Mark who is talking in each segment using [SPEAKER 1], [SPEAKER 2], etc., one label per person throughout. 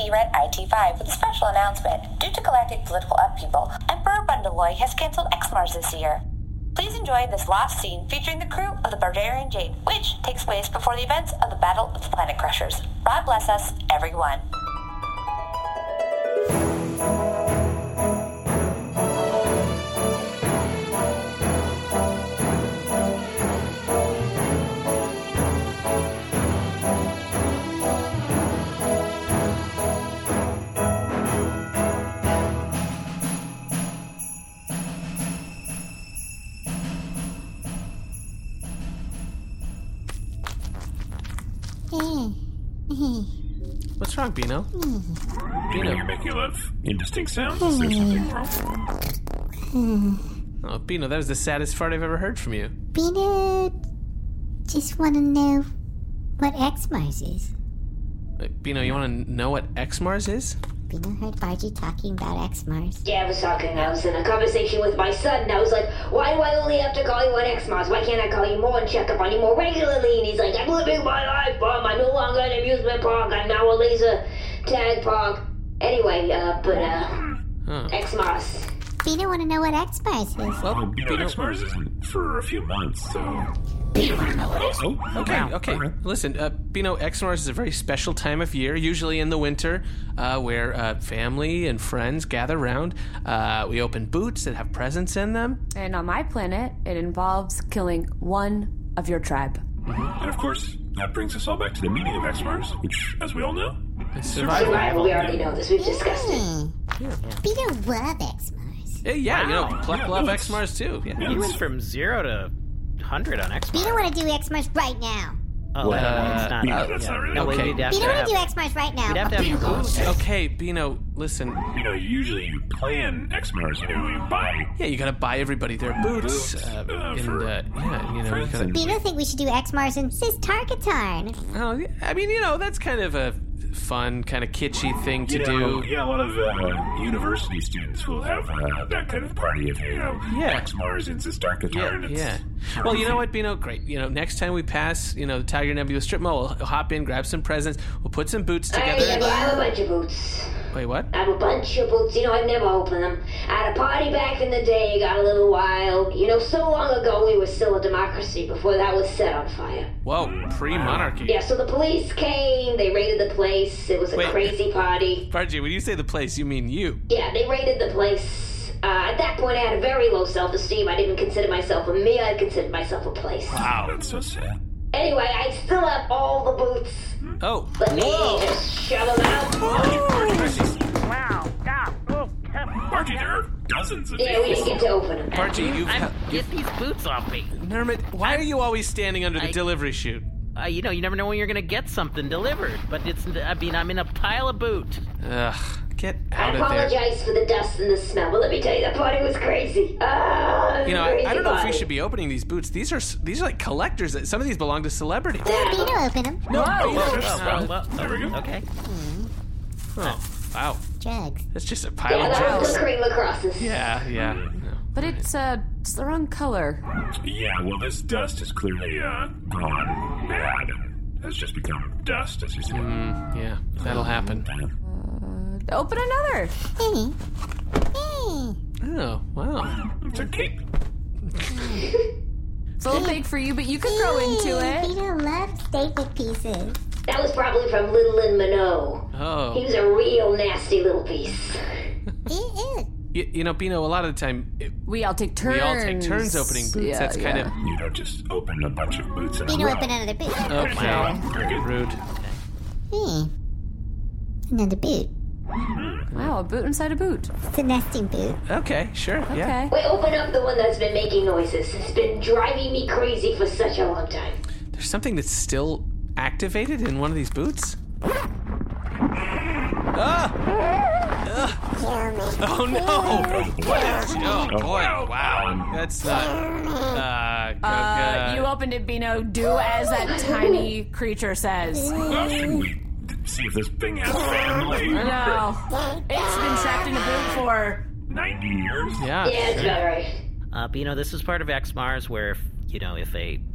[SPEAKER 1] B-Red IT5 with a special announcement. Due to galactic political upheaval, Emperor Bundaloy has cancelled X-Mars this year. Please enjoy this last scene featuring the crew of the Barbarian Jade, which takes place before the events of the Battle of the Planet Crushers. God bless us, everyone.
[SPEAKER 2] What's wrong, Bino?
[SPEAKER 3] Bino, you're making a lot of indistinct sounds. Is there something wrong?
[SPEAKER 2] Oh, Bino, that was the saddest fart I've ever heard from you.
[SPEAKER 4] Bino, just want to know what X-Mars is.
[SPEAKER 2] Wait, Bino, you want to know what X-Mars is?
[SPEAKER 4] Bino heard Bargy talking about X-Mars.
[SPEAKER 5] Yeah, I was in a conversation with my son, and I was like, why do I only have to call you on X-Mars? Why can't I call you more and check up on you more regularly? And he's like, I'm living my life, Mom. I'm no longer an amusement park. I'm now a laser tag park. Anyway, X-Mars.
[SPEAKER 4] Bino want to know what X-Mars is.
[SPEAKER 2] Well, Bino,
[SPEAKER 3] X-Mars isn't for a few months, so...
[SPEAKER 2] Okay. Listen, Bino, X-Mars is a very special time of year, usually in the winter, where family and friends gather around. We open boots that have presents in them.
[SPEAKER 6] And on my planet, it involves killing one of your tribe.
[SPEAKER 3] Mm-hmm. And of course, that brings us all back to the meaning of X-Mars, which, as we all know, is
[SPEAKER 5] survival. We already know this. We've discussed it.
[SPEAKER 4] Bino love X-Mars.
[SPEAKER 2] Yeah, Pluck love X-Mars too. Yeah.
[SPEAKER 7] You went from 0 to 100 on X-Mars.
[SPEAKER 4] Bino want to do X-Mars right now.
[SPEAKER 7] Oh, it's not.
[SPEAKER 3] That's not really
[SPEAKER 2] okay.
[SPEAKER 4] Bino want to do X-Mars right now.
[SPEAKER 7] We'd have to have your boots.
[SPEAKER 2] Okay, Bino, listen.
[SPEAKER 3] Usually you plan X-Mars, you buy...
[SPEAKER 2] Yeah, you gotta buy everybody their boots. You gotta...
[SPEAKER 4] Bino think we should do X-Mars in Sis-Tarkatarn.
[SPEAKER 2] Oh, yeah, I mean, that's kind of a fun, kind of kitschy thing to do.
[SPEAKER 3] Yeah, a lot of university students will have that kind of party of, X-Mars in Sis-Tarkatarn.
[SPEAKER 2] Yeah. Well, you know what, Bino? Great. Next time we pass, the Tiger Nebula strip mall, we'll hop in, grab some presents, we'll put some boots together.
[SPEAKER 5] I have a bunch of boots.
[SPEAKER 2] Wait, what?
[SPEAKER 5] I have a bunch of boots. I've never opened them. I had a party back in the day, got a little wild. So long ago we were still a democracy before that was set on fire.
[SPEAKER 2] Whoa, pre-monarchy.
[SPEAKER 5] Yeah, so the police came, they raided the place. It was a crazy party.
[SPEAKER 2] Bargy, when you say the place, you mean you.
[SPEAKER 5] Yeah, they raided the place. At that point, I had a very low self-esteem. I didn't consider myself a me. I considered myself a place.
[SPEAKER 3] Wow, that's so sad.
[SPEAKER 5] Anyway, I still have all the boots.
[SPEAKER 2] Oh.
[SPEAKER 5] Let me just shove them out.
[SPEAKER 3] Wow. Bargy, there are dozens of
[SPEAKER 5] Yeah, we didn't get to open them.
[SPEAKER 2] Bargy,
[SPEAKER 7] Get these boots off me.
[SPEAKER 2] Nermit, why are you always standing under the delivery chute?
[SPEAKER 7] You never know when you're going to get something delivered. But I'm in a pile of boot.
[SPEAKER 2] Ugh, get out of there.
[SPEAKER 5] I apologize for the dust and the smell, but let me tell you, that party was crazy.
[SPEAKER 2] I don't know if we should be opening these boots. These are like collectors. Some of these belong to celebrities.
[SPEAKER 4] Bino open them.
[SPEAKER 2] No,
[SPEAKER 3] there we go.
[SPEAKER 7] Okay.
[SPEAKER 2] Oh, wow.
[SPEAKER 4] Drugs.
[SPEAKER 2] That's just a pile of
[SPEAKER 5] drugs.
[SPEAKER 2] drugs.
[SPEAKER 5] The cream lacrosses.
[SPEAKER 2] Yeah. No.
[SPEAKER 6] But it's the wrong color.
[SPEAKER 3] Yeah, well, this dust is clearly gone bad and has just become dust, as you say.
[SPEAKER 2] Yeah, that'll happen.
[SPEAKER 6] Open another.
[SPEAKER 2] Oh, wow.
[SPEAKER 3] It's a cape.
[SPEAKER 6] It's a little big for you, but you can grow into it.
[SPEAKER 4] Bino loves statement pieces.
[SPEAKER 5] That was probably from Little and Minot.
[SPEAKER 2] Oh.
[SPEAKER 5] He was a real nasty little piece.
[SPEAKER 2] Bino, a lot of the time...
[SPEAKER 6] We all take turns.
[SPEAKER 2] Opening boots. That's kind of...
[SPEAKER 3] You don't just open a bunch of boots in a
[SPEAKER 4] Bino
[SPEAKER 3] row.
[SPEAKER 4] open another boot.
[SPEAKER 2] Okay. Rude.
[SPEAKER 4] Another boot.
[SPEAKER 6] Wow, a boot inside a boot.
[SPEAKER 4] It's a nesting boot.
[SPEAKER 2] Okay, sure.
[SPEAKER 6] Okay.
[SPEAKER 2] Yeah.
[SPEAKER 5] Wait, open up the one that's been making noises. It's been driving me crazy for such a long time.
[SPEAKER 2] There's something that's still activated in one of these boots? Oh no! What is? Oh boy! Wow, that's not.
[SPEAKER 6] You opened it, Bino. Do as that tiny creature says.
[SPEAKER 3] Should we see if this thing has family?
[SPEAKER 6] No, it's been trapped in a boot for
[SPEAKER 3] 90 years?
[SPEAKER 2] Yeah.
[SPEAKER 5] Yeah, it's about right.
[SPEAKER 7] Bino, this is part of X-Mars where if a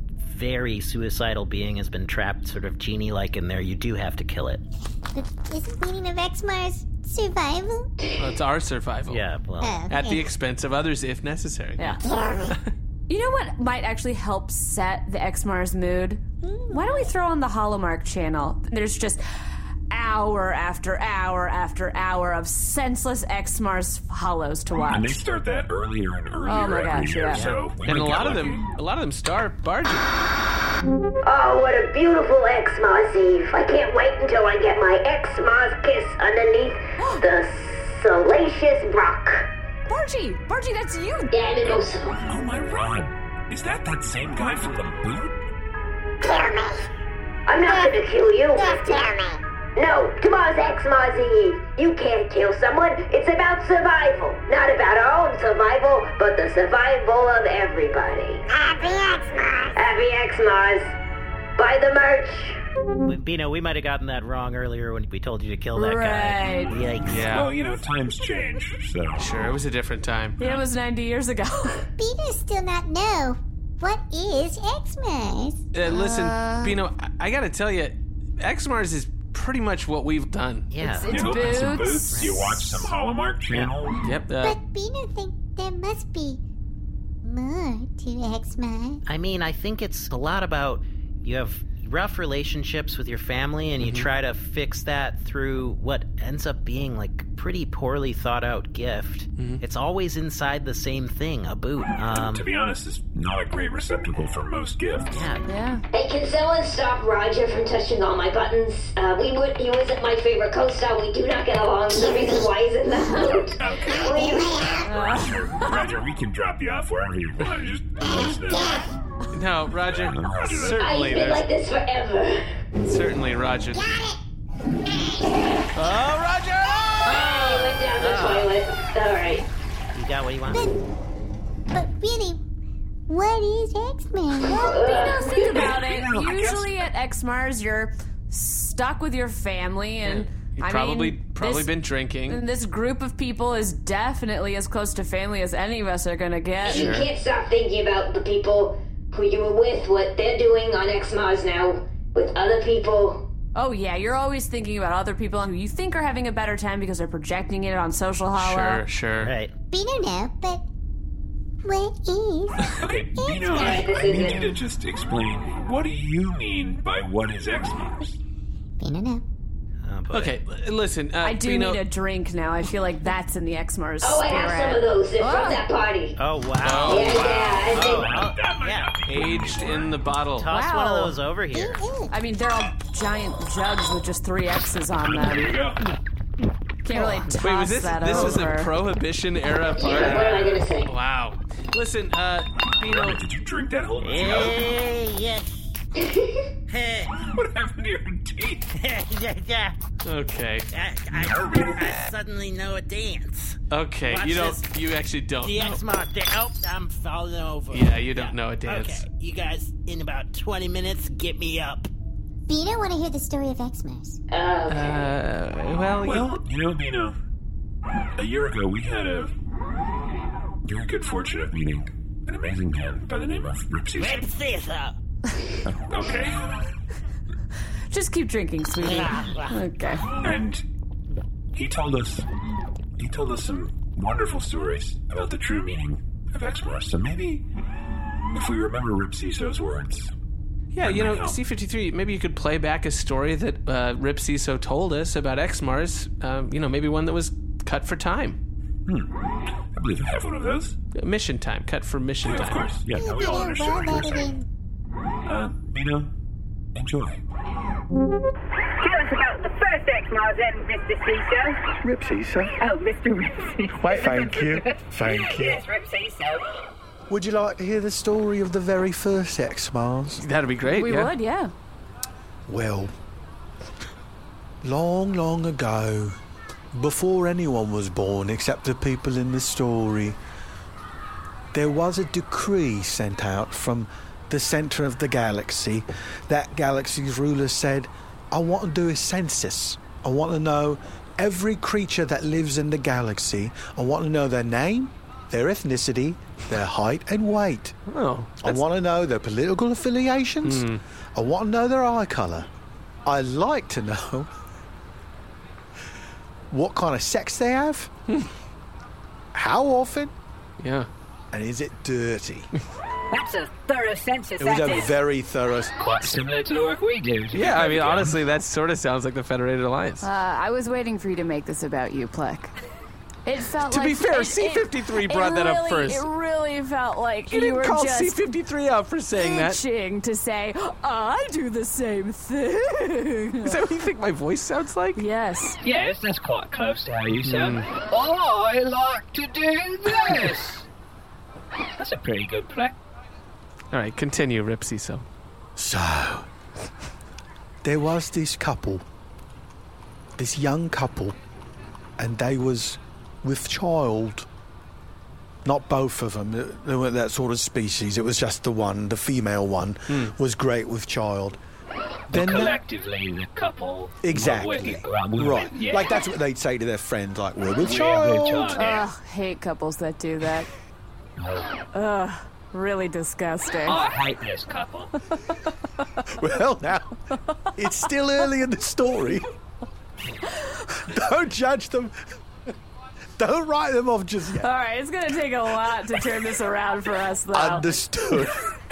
[SPEAKER 7] very suicidal being has been trapped sort of genie-like in there, you do have to kill it.
[SPEAKER 4] But isn't meaning of X-Mars survival?
[SPEAKER 2] Well, it's our survival.
[SPEAKER 7] Yeah, well...
[SPEAKER 2] At the expense of others, if necessary.
[SPEAKER 6] Yeah. You know what might actually help set the X-Mars mood? Why don't we throw on the Holomark channel? There's just hour after hour after hour of senseless X-Mars hollows to watch.
[SPEAKER 3] And they start that earlier and earlier
[SPEAKER 6] Oh my
[SPEAKER 3] every
[SPEAKER 6] gosh,
[SPEAKER 3] year,
[SPEAKER 6] yeah.
[SPEAKER 3] so...
[SPEAKER 2] And a lot of them star Bargy.
[SPEAKER 5] Oh, what a beautiful X-Mars Eve. I can't wait until I get my X-Mars kiss underneath the salacious rock.
[SPEAKER 6] Bargy, that's you!
[SPEAKER 5] Yeah, I'm also.
[SPEAKER 3] Oh my Ron, is that same guy from the boot?
[SPEAKER 4] Kill me.
[SPEAKER 5] I'm not gonna kill you.
[SPEAKER 4] Just kill me.
[SPEAKER 5] No, tomorrow's X-Mars Eve. You can't kill someone. It's about survival. Not about our own survival, but the survival of everybody.
[SPEAKER 4] Happy X-Mars.
[SPEAKER 5] Happy X-Mars. Buy the merch.
[SPEAKER 7] Bino, we might have gotten that wrong earlier when we told you to kill that
[SPEAKER 6] Right.
[SPEAKER 7] guy. Yikes.
[SPEAKER 2] Yeah.
[SPEAKER 3] Well, times change, so...
[SPEAKER 2] Sure, it was a different time.
[SPEAKER 6] It was 90 years ago.
[SPEAKER 4] Peter still not know. What is X-Mars?
[SPEAKER 2] Listen, Bino, I gotta tell you, X-Mars is pretty much what we've done.
[SPEAKER 7] Yeah.
[SPEAKER 6] It's
[SPEAKER 3] You open some
[SPEAKER 6] boots.
[SPEAKER 3] boots, you watch some Hallmark channel.
[SPEAKER 2] Yep.
[SPEAKER 4] But Peter think there must be more to X-Mars.
[SPEAKER 7] I mean, I think it's a lot about you have rough relationships with your family and you try to fix that through what ends up being like pretty poorly thought out gift. It's always inside the same thing, a boot.
[SPEAKER 3] To be honest, it's not a great receptacle for most gifts.
[SPEAKER 6] Yeah.
[SPEAKER 5] Hey, can someone stop Roger from touching all my buttons? He wasn't my favorite co-star. We do not get along. The reason why he's in the boot.
[SPEAKER 3] Roger, we can drop you off wherever you want. Just listen.
[SPEAKER 2] No, Roger.
[SPEAKER 5] I've
[SPEAKER 2] Certainly,
[SPEAKER 5] been like this forever.
[SPEAKER 2] certainly, Roger. Oh, Roger!
[SPEAKER 5] He went down the toilet. All right.
[SPEAKER 7] You got what you want?
[SPEAKER 4] But really, what is X-Mars?
[SPEAKER 6] Think about it. Usually at X-Mars, you're stuck with your family, and
[SPEAKER 2] You've
[SPEAKER 6] I
[SPEAKER 2] probably
[SPEAKER 6] mean,
[SPEAKER 2] been drinking.
[SPEAKER 6] And this group of people is definitely as close to family as any of us are gonna get.
[SPEAKER 5] You can't stop thinking about the people who you were with, what they're doing on X-Mars now with other people.
[SPEAKER 6] Oh yeah, you're always thinking about other people who you think are having a better time because they're projecting it on social hollow.
[SPEAKER 2] Sure.
[SPEAKER 7] Right.
[SPEAKER 4] Peter know, but what is?
[SPEAKER 3] Okay, Bino, I need you to just explain, what do you mean by what is X-Mars?
[SPEAKER 4] Peter know.
[SPEAKER 7] Oh, boy.
[SPEAKER 2] Okay, listen.
[SPEAKER 6] I do
[SPEAKER 2] Bino,
[SPEAKER 6] need a drink now. I feel like that's in the X-Mars
[SPEAKER 5] Oh, I
[SPEAKER 6] spirit.
[SPEAKER 5] have some of those. They're from that party.
[SPEAKER 7] Oh, wow.
[SPEAKER 5] Yeah.
[SPEAKER 7] Yeah.
[SPEAKER 2] aged in the bottle.
[SPEAKER 7] Toss
[SPEAKER 6] Wow.
[SPEAKER 7] one of those over here.
[SPEAKER 6] I mean, they're all giant jugs with just 3 X's on them.
[SPEAKER 3] There you go.
[SPEAKER 6] Can't really toss
[SPEAKER 2] Wait, was this
[SPEAKER 6] that
[SPEAKER 2] this
[SPEAKER 6] over.
[SPEAKER 2] is a Prohibition era
[SPEAKER 5] What am
[SPEAKER 2] party?
[SPEAKER 5] I gonna say?
[SPEAKER 2] Wow. Listen, Bino.
[SPEAKER 3] Did you drink that whole thing?
[SPEAKER 7] Yes.
[SPEAKER 3] What happened to your teeth?
[SPEAKER 2] Okay.
[SPEAKER 7] I suddenly know a dance.
[SPEAKER 2] Okay.
[SPEAKER 7] Watch
[SPEAKER 2] You
[SPEAKER 7] this.
[SPEAKER 2] You actually don't.
[SPEAKER 7] The
[SPEAKER 2] know.
[SPEAKER 7] X-Mark there. Oh, I'm falling over.
[SPEAKER 2] Yeah, you don't know a dance.
[SPEAKER 7] Okay, you guys, in about 20 minutes, get me up.
[SPEAKER 4] Peter want to hear the story of X-Mars.
[SPEAKER 2] Well,
[SPEAKER 3] Well, Bino, a year ago we had a very good fortune of meeting an amazing man by the name of Ripsy.
[SPEAKER 7] Rip Caesar.
[SPEAKER 3] Okay.
[SPEAKER 6] Just keep drinking, sweetie. Okay.
[SPEAKER 3] And he told us some wonderful stories about the true meaning of X-Mars. So maybe if we remember Rip Ciso's words.
[SPEAKER 2] yeah, C-53, maybe you could play back a story that Rip Ciso told us about X-Mars, maybe one that was cut for time.
[SPEAKER 3] I believe I have one of those.
[SPEAKER 2] Mission time, cut for mission
[SPEAKER 3] Of
[SPEAKER 2] time.
[SPEAKER 3] course. Yeah, no, we all understand what you're saying. Bino, enjoy.
[SPEAKER 8] Tell us about the first X-Mars then, Mr. Ciso.
[SPEAKER 9] Rip Ciso.
[SPEAKER 8] Oh, Mr. Rip Ciso.
[SPEAKER 9] Thank you. Thank you.
[SPEAKER 8] Yes, Rip Ciso.
[SPEAKER 9] Would you like to hear the story of the very first X-Mars?
[SPEAKER 2] That'd be great.
[SPEAKER 6] We would, yeah.
[SPEAKER 9] Well, long, long ago, before anyone was born except the people in the story, there was a decree sent out from the center of the galaxy. That galaxy's ruler said, I want to do a census. I want to know every creature that lives in the galaxy. I want to know their name, their ethnicity, their height and weight.
[SPEAKER 2] Oh,
[SPEAKER 9] I want to know their political affiliations. I want to know their eye colour. I like to know what kind of sex they have, how often,
[SPEAKER 2] yeah,
[SPEAKER 9] and is it dirty?
[SPEAKER 8] That's a thorough census,
[SPEAKER 9] It was
[SPEAKER 8] that
[SPEAKER 9] a
[SPEAKER 8] is.
[SPEAKER 9] very thorough...
[SPEAKER 10] Quite similar to the work we do.
[SPEAKER 2] Yeah, I mean, honestly, that sort of sounds like the Federated Alliance.
[SPEAKER 6] I was waiting for you to make this about you, Plek. It felt
[SPEAKER 2] To
[SPEAKER 6] like...
[SPEAKER 2] be fair, C-53 brought that up first.
[SPEAKER 6] It really felt like
[SPEAKER 2] You
[SPEAKER 6] you
[SPEAKER 2] didn't
[SPEAKER 6] were
[SPEAKER 2] call
[SPEAKER 6] just
[SPEAKER 2] C-53 out for saying that.
[SPEAKER 6] itching to say, I do the same thing.
[SPEAKER 2] Is that what you think my voice sounds like?
[SPEAKER 6] Yes.
[SPEAKER 10] Yes, that's quite close to how you sound. I like to do this. That's a pretty good play.
[SPEAKER 2] All right, continue, Rip Cecil.
[SPEAKER 9] So, there was this couple, this young couple, and they was with child. Not both of them. They weren't that sort of species. It was just the one, the female one, was great with child.
[SPEAKER 10] Then collectively, the couple.
[SPEAKER 9] Exactly. Right.
[SPEAKER 10] Yeah.
[SPEAKER 9] Like, that's what they'd say to their friends, like, we're with child.
[SPEAKER 10] Yeah.
[SPEAKER 6] Ugh, hate couples that do that. Ugh, really disgusting.
[SPEAKER 10] I hate this couple.
[SPEAKER 9] Well, now, it's still early in the story. Don't judge them. Don't write them off just yet.
[SPEAKER 6] All right, it's going to take a lot to turn this around for us, though.
[SPEAKER 9] Understood.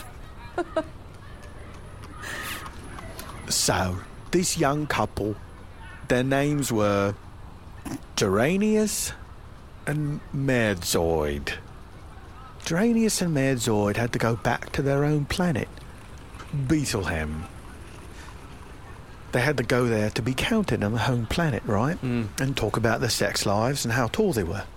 [SPEAKER 9] So, this young couple, their names were Duranius and Merzoid. Duranius and Merzoid had to go back to their own planet, Beetlehem. They had to go there to be counted on the home planet, right? And talk about their sex lives and how tall they were.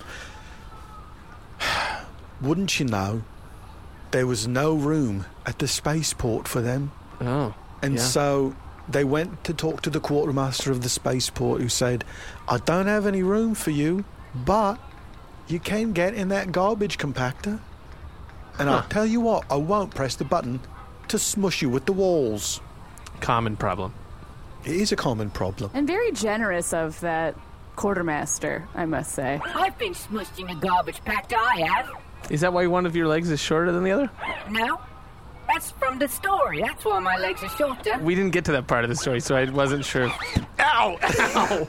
[SPEAKER 9] Wouldn't you know, there was no room at the spaceport for them.
[SPEAKER 2] Oh.
[SPEAKER 9] And
[SPEAKER 2] yeah.
[SPEAKER 9] so they went to talk to the quartermaster of the spaceport, who said, I don't have any room for you, but you can get in that garbage compactor. And I'll tell you what, I won't press the button to smush you with the walls.
[SPEAKER 2] Common problem.
[SPEAKER 9] It is a common problem.
[SPEAKER 6] And very generous of that quartermaster, I must say.
[SPEAKER 8] I've been smushed in a garbage packed, I have.
[SPEAKER 2] Is that why one of your legs is shorter than the other?
[SPEAKER 8] No, that's from the story. That's why my legs are shorter.
[SPEAKER 2] We didn't get to that part of the story, so I wasn't sure. Ow! Ow!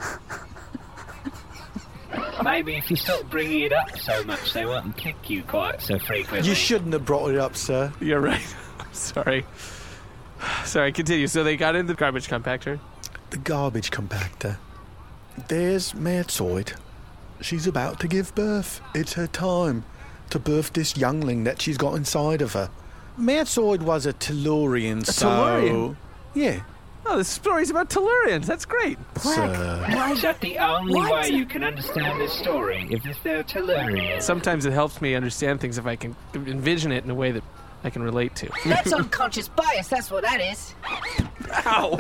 [SPEAKER 10] Maybe if you stop bringing it up so much, they won't kick you quite so frequently.
[SPEAKER 9] You shouldn't have brought it up, sir.
[SPEAKER 2] You're right. Sorry. Sorry, continue. So they got in the garbage compactor.
[SPEAKER 9] The garbage compactor. There's Merzoid. She's about to give birth. It's her time to birth this youngling that she's got inside of her. Merzoid was a Tellurian,
[SPEAKER 2] Tellurian?
[SPEAKER 9] Yeah.
[SPEAKER 2] Oh, this story's about Tellurians. That's great.
[SPEAKER 9] Sir.
[SPEAKER 10] Is that the only way you can understand this story? If they're Tellurians?
[SPEAKER 2] Sometimes it helps me understand things if I can envision it in a way that I can relate to.
[SPEAKER 8] That's unconscious bias, that's what that is.
[SPEAKER 2] Ow!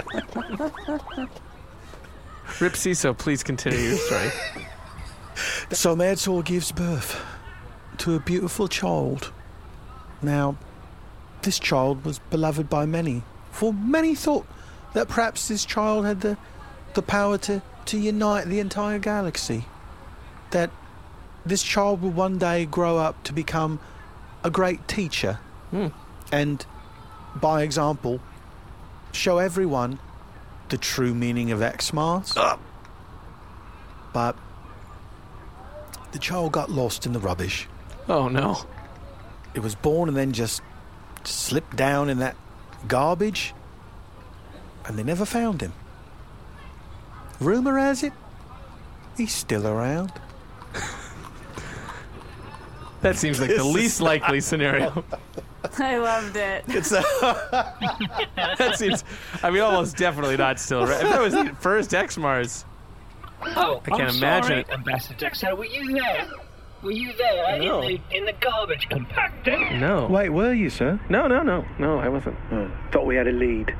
[SPEAKER 2] Rip Ciso, please continue your story.
[SPEAKER 9] So Merzoid gives birth to a beautiful child. Now, this child was beloved by many, for many thought that perhaps this child had the power to unite the entire galaxy. That this child would one day grow up to become a great teacher and, by example, show everyone the true meaning of X-Mars. But the child got lost in the rubbish.
[SPEAKER 2] Oh, no.
[SPEAKER 9] It was born and then just slipped down in that garbage, and they never found him. Rumour has it, he's still around.
[SPEAKER 2] That seems like the least likely scenario.
[SPEAKER 6] I loved it.
[SPEAKER 2] That seems, I mean, almost definitely not still right. If that was the first X-Mars,
[SPEAKER 10] Oh,
[SPEAKER 2] I can't imagine it.
[SPEAKER 10] Ambassador Jackson, were you there? Were you there
[SPEAKER 2] No.
[SPEAKER 10] in the garbage compactor?
[SPEAKER 2] no.
[SPEAKER 9] Wait, were you, sir?
[SPEAKER 2] No, I wasn't.
[SPEAKER 9] Thought we had a lead.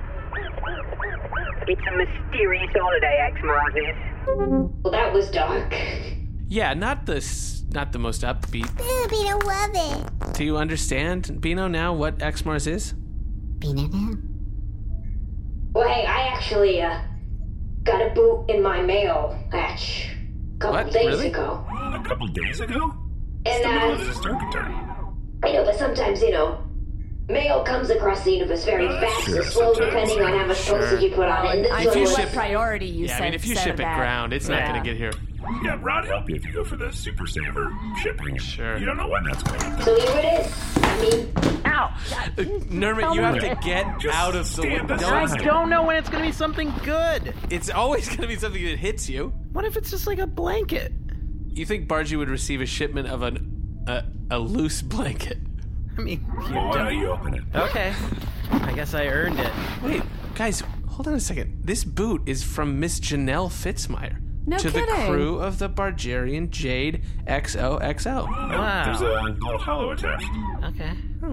[SPEAKER 8] It's a mysterious holiday, X-Mars is.
[SPEAKER 5] Well, that was dark.
[SPEAKER 2] Yeah, not the most upbeat.
[SPEAKER 4] Ooh, Beano, love it.
[SPEAKER 2] Do you understand, Bino, now what X-Mars is?
[SPEAKER 4] Beano, now.
[SPEAKER 5] Well, hey, I actually got a boot in my mail a couple
[SPEAKER 2] What?
[SPEAKER 5] days
[SPEAKER 2] Really?
[SPEAKER 5] ago.
[SPEAKER 3] A couple days ago?
[SPEAKER 5] And,
[SPEAKER 3] This is turn.
[SPEAKER 5] I know, but sometimes, mail comes across the universe very fast or slow, depending on how much postage you put on it. And
[SPEAKER 6] I
[SPEAKER 5] this
[SPEAKER 6] know
[SPEAKER 5] one
[SPEAKER 6] what
[SPEAKER 5] was...
[SPEAKER 6] priority you
[SPEAKER 2] Yeah,
[SPEAKER 6] said.
[SPEAKER 2] I mean, if you
[SPEAKER 6] said
[SPEAKER 2] ship it
[SPEAKER 6] that.
[SPEAKER 2] ground, it's not going to get here.
[SPEAKER 3] Yeah, Rod help you if you go for the Super Saver shipping.
[SPEAKER 2] Sure.
[SPEAKER 3] You don't know when that's going to
[SPEAKER 5] So here it is. I mean...
[SPEAKER 10] Ow!
[SPEAKER 2] Nermit, you have to get out of the
[SPEAKER 3] stand
[SPEAKER 2] window.
[SPEAKER 3] aside.
[SPEAKER 7] I don't know when it's going to be something good.
[SPEAKER 2] It's always going to be something that hits you.
[SPEAKER 7] What if it's just like a blanket?
[SPEAKER 2] You think Bargy would receive a shipment of a loose blanket?
[SPEAKER 7] I mean,
[SPEAKER 3] Why don't you open it?
[SPEAKER 7] okay. I guess I earned it.
[SPEAKER 2] Wait, guys, hold on a second. This boot is from Miss Janelle Fitzmire.
[SPEAKER 6] No
[SPEAKER 2] to
[SPEAKER 6] kidding.
[SPEAKER 2] the crew of the Bargerian Jade XOXO.
[SPEAKER 7] Wow.
[SPEAKER 3] There's a little hollow attached.
[SPEAKER 7] Okay.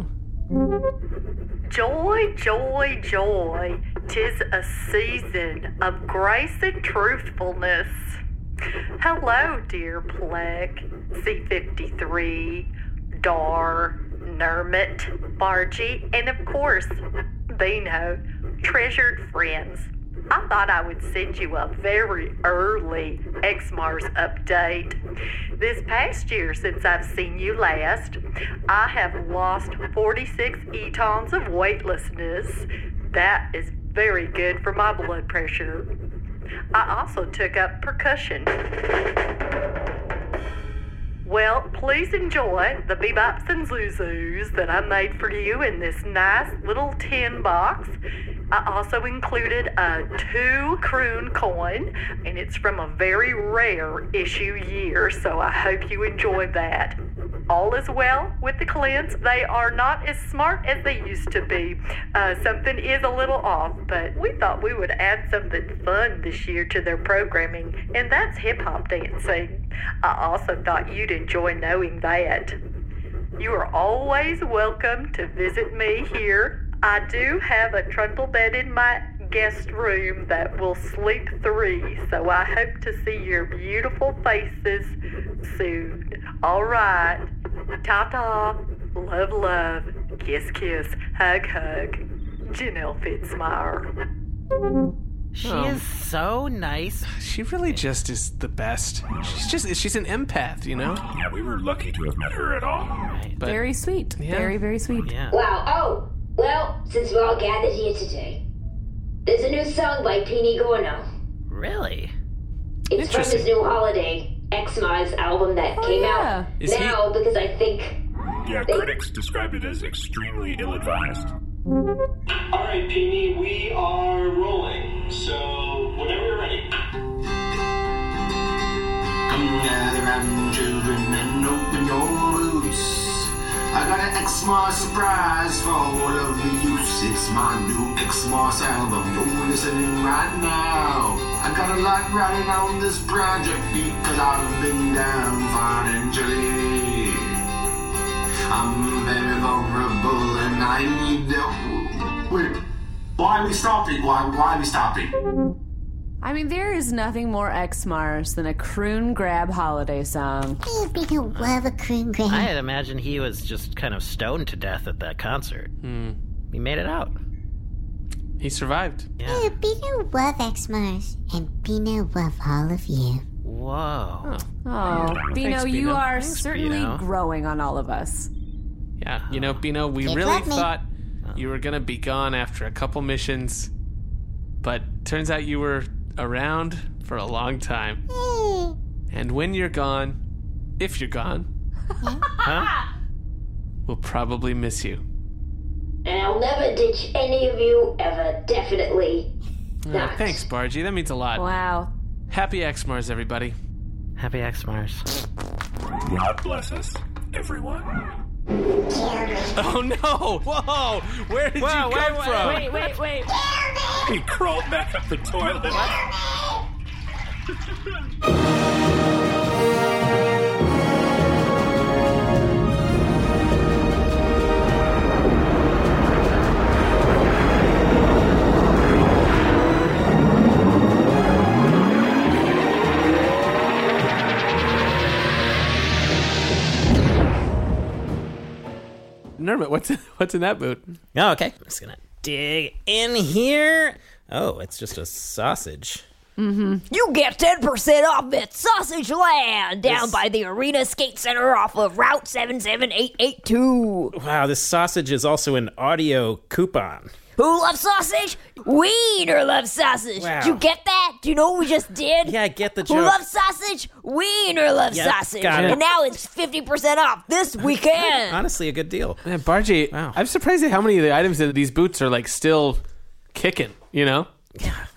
[SPEAKER 11] Joy, joy, joy, 'tis a season of grace and truthfulness. Hello, dear Plek, C-53, Dar, Nermit, Bargy, and of course, Beano, treasured friends. I thought I would send you a very early X-Mars update. This past year, since I've seen you last, I have lost 46 etons of weightlessness. That is very good for my blood pressure. I also took up percussion. Well, please enjoy the bebops and zuzus that I made for you in this nice little tin box. I also included a 2 croon coin, and it's from a very rare issue year, so I hope you enjoy that. All is well with the Clint's. They are not as smart as they used to be. Something is a little off, but we thought we would add something fun this year to their programming, and that's hip-hop dancing. I also thought you'd enjoy knowing that. You are always welcome to visit me here. I do have a trundle bed in my guest room that will sleep 3, so I hope to see your beautiful faces soon. All right. Ta-ta. Love, love. Kiss, kiss. Hug, hug. Janelle Fitzmire.
[SPEAKER 7] She is so nice.
[SPEAKER 2] She really just is the best. She's an empath, you know?
[SPEAKER 3] Yeah, we were lucky to have met her at all.
[SPEAKER 7] Right.
[SPEAKER 2] But,
[SPEAKER 6] Very sweet.
[SPEAKER 2] Yeah.
[SPEAKER 6] Very, very sweet.
[SPEAKER 7] Yeah.
[SPEAKER 5] Wow, oh, well, since we're all gathered here today, there's a new song by Pini Gorno.
[SPEAKER 7] Really?
[SPEAKER 5] It's from his new holiday, X-Mars album that came out
[SPEAKER 2] Is
[SPEAKER 5] now because I think...
[SPEAKER 3] Yeah, critics described it as extremely ill-advised.
[SPEAKER 12] Alright, Peony, we are rolling, so whenever you're ready.
[SPEAKER 13] Come gather round, children, and open your boots. I got an X-Mars surprise for all of the use. It's my new X-Mars album, you're listening right now. I got a lot riding on this project because I've been down financially. I'm very vulnerable and I need help. Wait, why are we stopping? Why are we stopping?
[SPEAKER 6] I mean, there is nothing more X-Mars than a croon grab holiday song.
[SPEAKER 4] We don't love a croon grab.
[SPEAKER 7] I had imagined he was just kind of stoned to death at that concert. He made it out.
[SPEAKER 2] He survived.
[SPEAKER 7] Yeah.
[SPEAKER 4] Bino love X-Mars, and Bino love all of you.
[SPEAKER 7] Whoa.
[SPEAKER 6] Oh, Bino,
[SPEAKER 2] Thanks,
[SPEAKER 6] you
[SPEAKER 2] Bino.
[SPEAKER 6] are
[SPEAKER 7] Thanks,
[SPEAKER 6] certainly
[SPEAKER 7] Bino.
[SPEAKER 6] growing on all of us.
[SPEAKER 2] Yeah, you know, Bino, we
[SPEAKER 4] They
[SPEAKER 2] really
[SPEAKER 4] love me.
[SPEAKER 2] thought you were going to be gone after a couple missions, but turns out you were around for a long time. And when you're gone, if you're gone,
[SPEAKER 7] Huh?
[SPEAKER 2] we'll probably miss you.
[SPEAKER 5] And I'll never ditch any of you ever, definitely not.
[SPEAKER 2] Thanks, Bargy. That means a lot.
[SPEAKER 6] Wow.
[SPEAKER 2] Happy X-Mars, everybody.
[SPEAKER 7] Happy X-Mars.
[SPEAKER 3] God bless us, everyone.
[SPEAKER 2] Oh, no! Whoa! Where did you come from?
[SPEAKER 6] Wait.
[SPEAKER 3] He crawled back up the toilet.
[SPEAKER 2] Nermit, what's in that boot?
[SPEAKER 7] Oh, okay. I'm just gonna dig in here. Oh, it's just a sausage.
[SPEAKER 5] You get 10% off at Sausage Land down by the Arena Skate Center off of Route 77882.
[SPEAKER 7] Wow, this sausage is also an audio coupon.
[SPEAKER 5] Who loves sausage? Wiener loves sausage.
[SPEAKER 7] Wow.
[SPEAKER 5] Did you get that? Do you know what we just did?
[SPEAKER 7] Yeah, I get the joke.
[SPEAKER 5] Who loves sausage? Wiener loves
[SPEAKER 7] Yeah,
[SPEAKER 5] sausage.
[SPEAKER 7] got it.
[SPEAKER 5] And now it's 50% off this weekend.
[SPEAKER 7] Honestly, a good deal.
[SPEAKER 2] Man, Bargy,
[SPEAKER 7] Wow.
[SPEAKER 2] I'm surprised at how many of the items in these boots are like still kicking, you know?